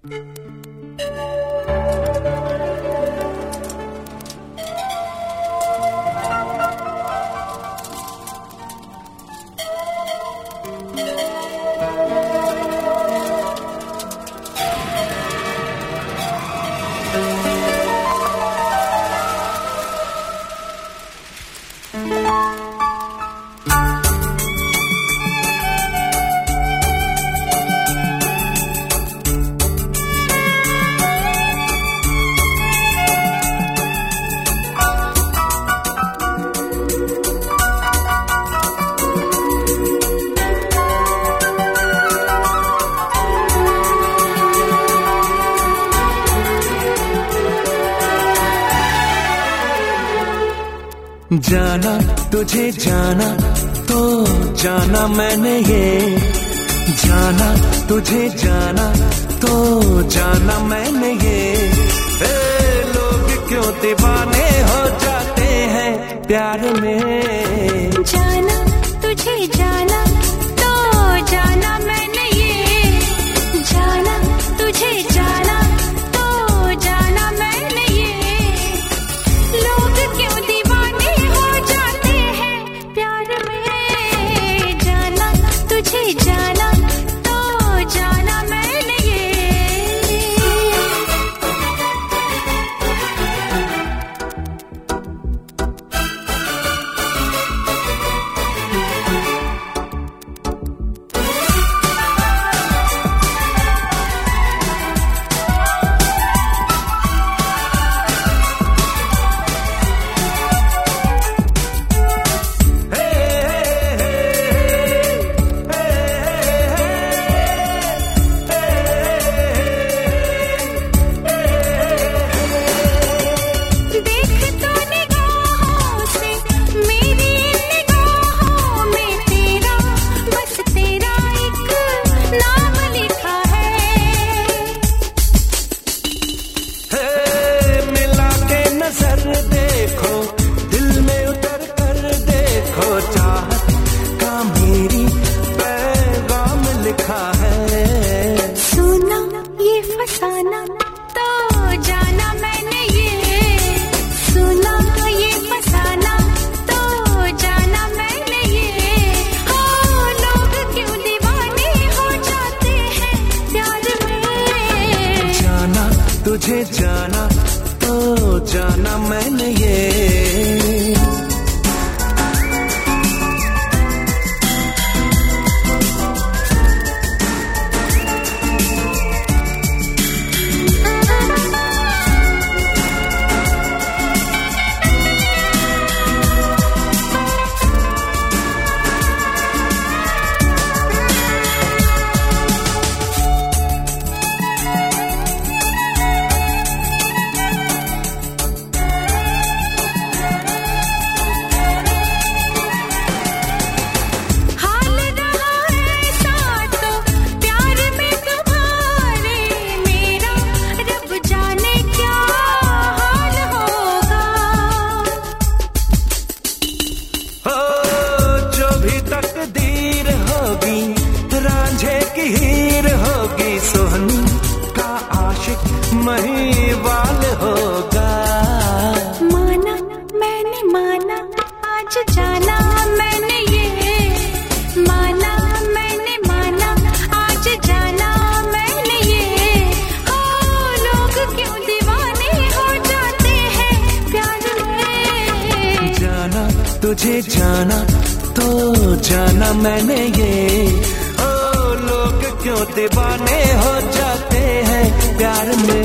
जाना तुझे जाना तो जाना मैंने ये, जाना तुझे जाना तो जाना मैंने ये। लोग क्यों दीवाने हो जाते हैं प्यार में। जाना तुझे जाना तो जाना मैंने ये, जाना तुझे जाना तो जाना मैंने ये। लोग क्यों दीवाने हो जाते हैं प्यार में। जाना तुझे जाना तो जाना मैंने ये। तुझे जाना तो जाना मैंने ये। हीर होगी सोहनी का आशिक महीवाल होगा। माना मैंने माना आज जाना मैंने ये, माना मैंने माना आज जाना मैंने ये। हो लोग क्यों दीवाने हो जाते हैं प्यार में। जाना तुझे जाना तो जाना मैंने ये। लोग क्यों दीवाने हो जाते हैं प्यार में।